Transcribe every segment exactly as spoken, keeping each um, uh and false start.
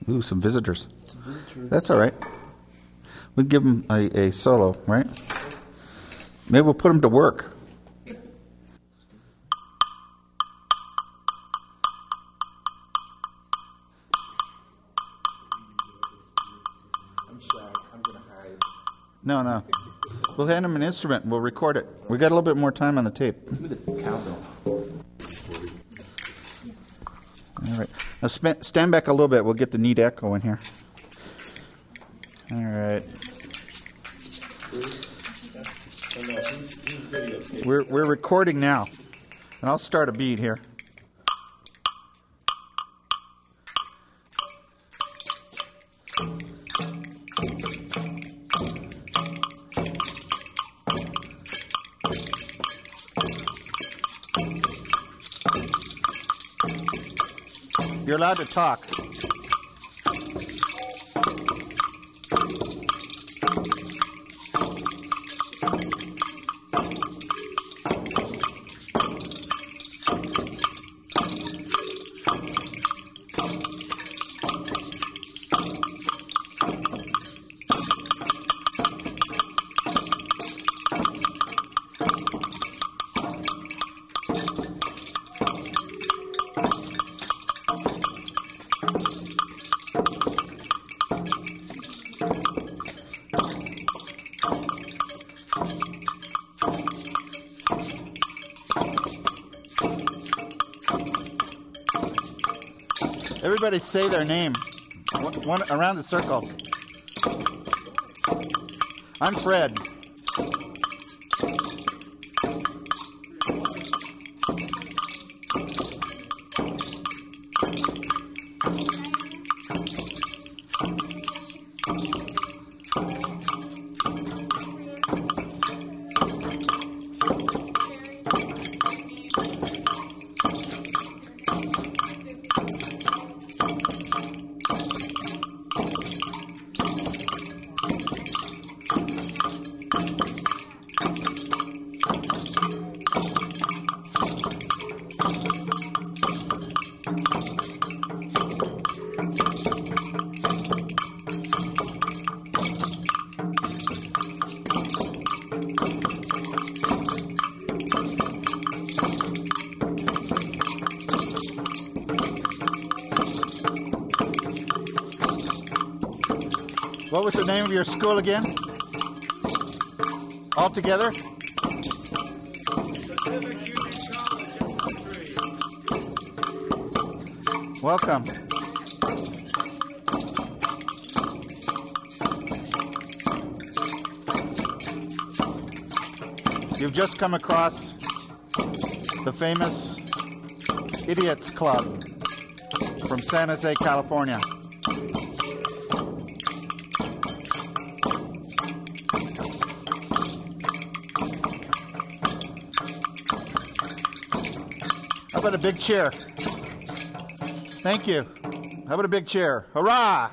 Ooh, some visitors. Some visitors. That's all right. We give them a, a solo, right? Maybe we'll put them to work. I'm shy. I'm going to hide. No, no. We'll hand them an instrument and we'll record it. We got a little bit more time on the tape. Give me the cowbell. All right. Now sp- stand back a little bit. We'll get the neat echo in here. All right. We're we're recording now, and I'll start a beat here. You're allowed to talk. Everybody say their name. One, one around the circle. I'm Fred. What was the name of your school again? All together? Pacific Union College, Infantry. Welcome. You've just come across the famous Idiots Club from San Jose, California. How about a big cheer? Thank you. How about a big cheer? Hurrah!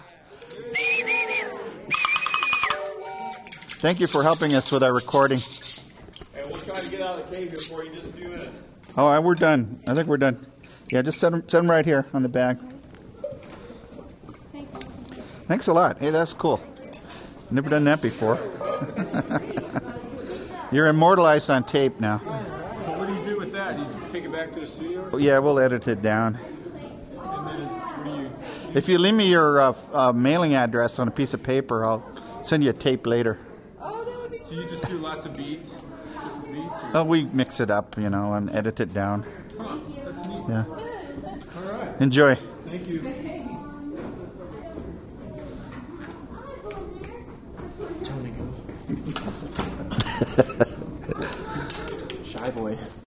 Thank you for helping us with our recording. And we'll try to get out of the cave here for you in just a few minutes. Oh, we're done. I think we're done. Yeah, just set them, set them right here on the bag. Thanks a lot. Hey, that's cool. Never done that before. You're immortalized on tape now. So what do you do with that? Do you take it back to the studio? Yeah, we'll edit it down. And then what do you... If you leave me your uh, uh, mailing address on a piece of paper, I'll send you a tape later. So you just do lots of beats? Different beats? Or... Oh, we mix it up, you know, and edit it down. Huh, that's neat. Yeah. All right. Enjoy. Thank you. Tony, go. Shy boy.